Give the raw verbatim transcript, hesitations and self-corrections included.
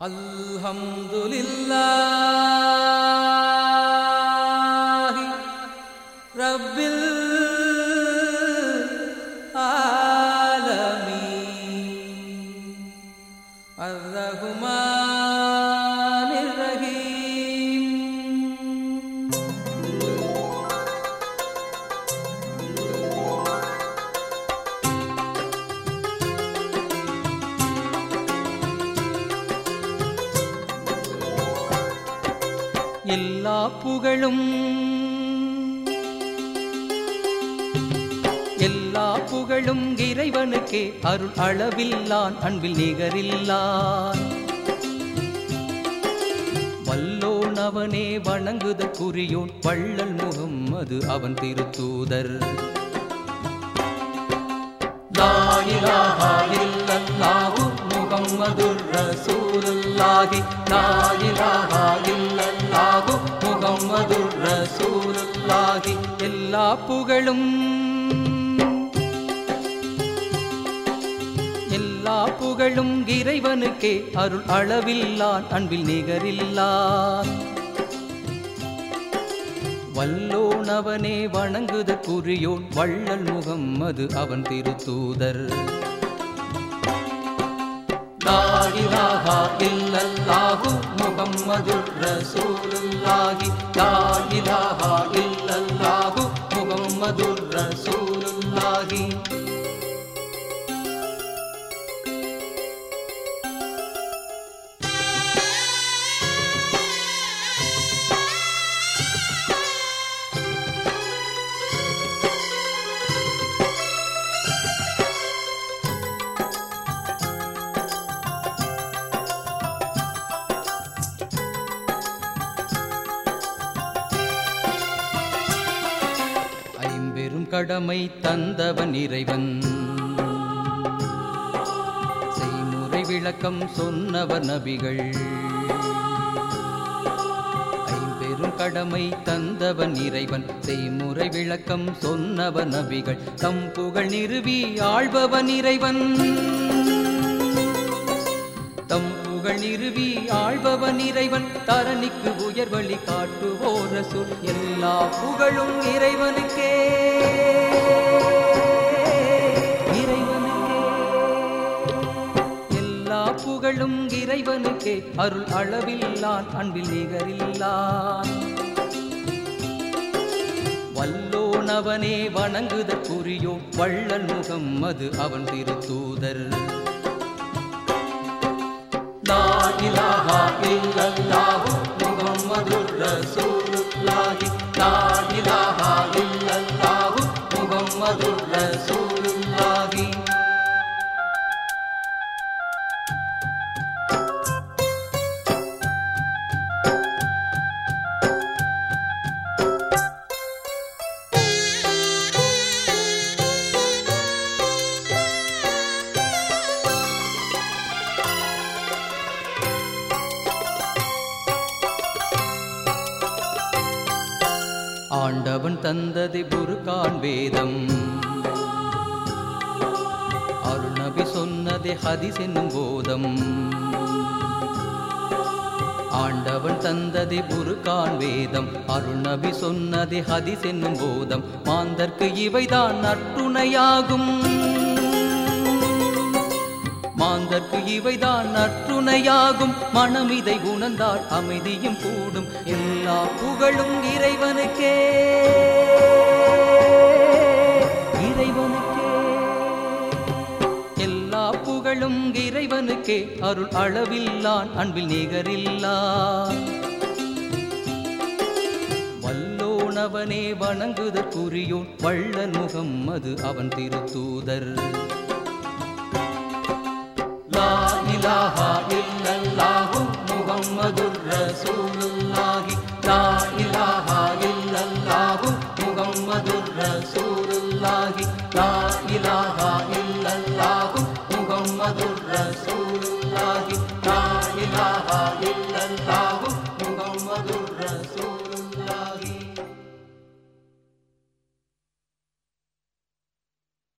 அல்ஹம்துலில்லாஹி ரப்பில் ஆலமீன் அர்ரஹ்மானிர் ரஹீம். எல்லா புகழும் எல்லா புகழும் இறைவனுக்கே, அருள் அளவில்லான் அன்பில் நிகரில்லான். வல்லோன் அவனே வணங்குதற்குரியோன், வள்ளல் முகம்மது அவன் திருத்தூதர். லா இலாஹா இல்லல்லாஹு முஹம்மதுர் ரசூலுல்லாஹி, லா இலாஹா இல்லல்லாஹு முஹம்மதுர் ரசூலுல்லாஹி. எல்லா புகழும் எல்லா புகழும் இறைவனுக்கே, அருள் அளவில்லான் அன்பில் நிகரில்லான். வல்லோன் அவனே வணங்குதற்குரியோன், வள்ளல் முகம்மது அவன் திருத்தூதர். லா இலாஹா இல்லல்லாஹு முஹம்மதுர் ரசூலுல்லாஹி, லா இலாஹா இல்லல்லாஹு முஹம்மதுர் ரசூலுல்லாஹி. கடமை தந்தவன் இறைவன், செய்முறை விளக்கம் சொன்னவர் நபிகள். ஐம்பெரும் கடமை தந்தவன் இறைவன், செய்முறை விளக்கம் சொன்னவர் நபிகள். தம் புகழ் நிறுவி ஆள்பவன் இறைவன், தம் புகழ் நிறுவி ஆள்பவன் இறைவன். தரணிக்கு உயர்வழி காட்டுவோர் ரசூல், எல்லா புகழும் இறைவனுக்கே இறைவனுக்கே. எல்லா புகழும் இறைவனுக்கே, அருள் அளவில்லான் அன்பில் நிகரில்லான். வல்லோன் அவனே வணங்குதற்குரியோன், வள்ளல் முகம்மது அவன் திருத்தூதர். லா இலாஹா இல்லல்லாஹு முஹம்மதுர் ரசூலுல்லாஹி, லா இலாஹா இல்லல்லாஹு முஹம்மதுர் ரசூலுல்லாஹி. ஆண்டவன் தந்தது புர்கான் வேதம், அருள்நபி சொன்னதே ஹதீஸ் என்னும் போதம். ஆண்டவன் தந்தது புர்கான் வேதம், அருள்நபி சொன்னதே ஹதீஸ் என்னும் போதம். மாந்தர்க்கு இவைதான் நற்றுணையாகும், மாந்தர்க்கு இவைதான் நற்றுணையாகும். மனம் இதை உணர்ந்தால் அமைதியும் கூடும். எல்லா புகழும் இறைவனுக்கே இறைவனுக்கே. எல்லா புகழும் இறைவனுக்கே, அருள் அளவில்லான் அன்பில் நிகரில்லான். வல்லோன் அவனே வணங்குதற்குரியோன், வள்ளல் முகம்மது அவன் திருத்தூதர்.